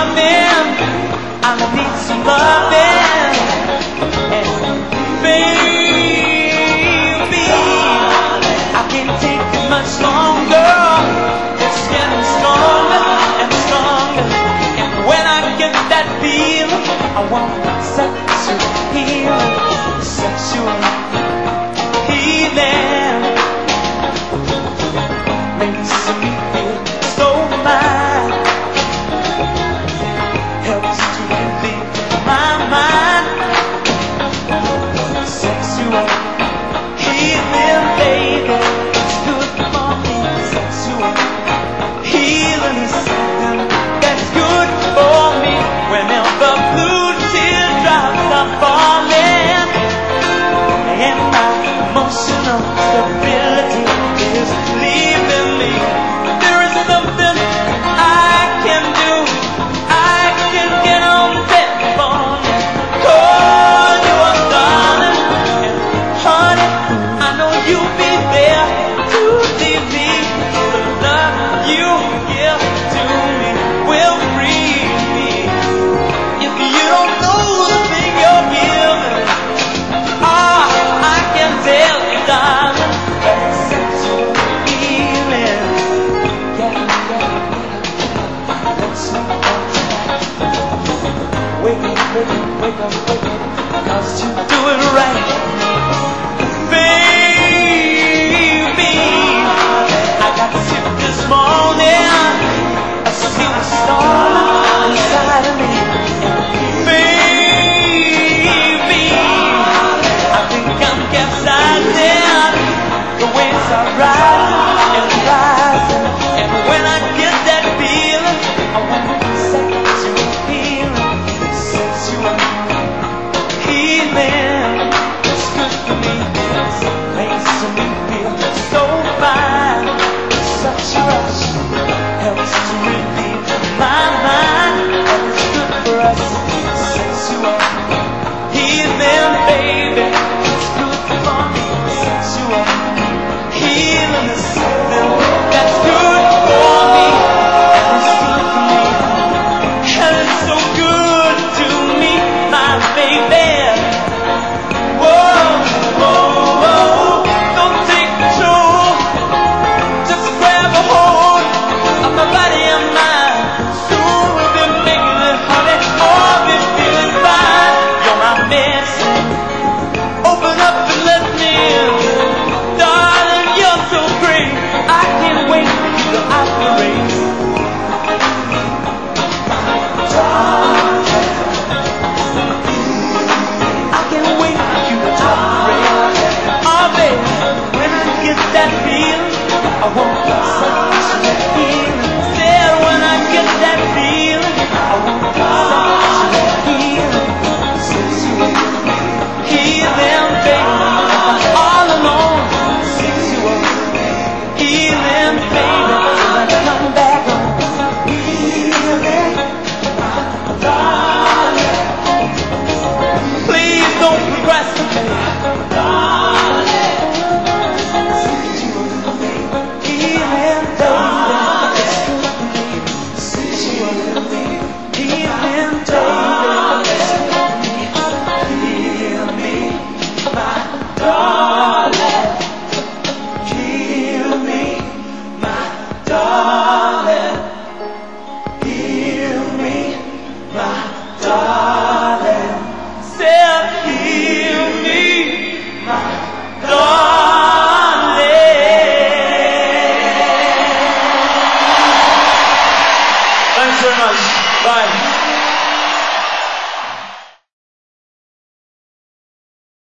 loving. I need some loving. And baby, I can't take it much longer. It's getting stronger and stronger. And when I get that feeling, I want sexual healing, sexual healing. Makes me feel so fine. Helps to relieve my mind. Sexual healing, baby, it's good for me. Sexual healing is something that's good for me. Whenever blue teardrops are falling and my emotional stability is leaving me, there is something I can do. I can get on the telephone and call you a darling. And honey, I know you'll be there to see me. The love you give to me will free me. If you don't know the thing you're giving, I can tell you, darling, that's sexual healing. Yeah. That's so wake up, 'cause you do it right. Baby, I got sick this morning. I see the star inside of me. Baby, I think I'm capsizing. The waves are rising and rising. And when I get that feeling, I want sexual healing, sexual healing. It's good for me. It's amazing.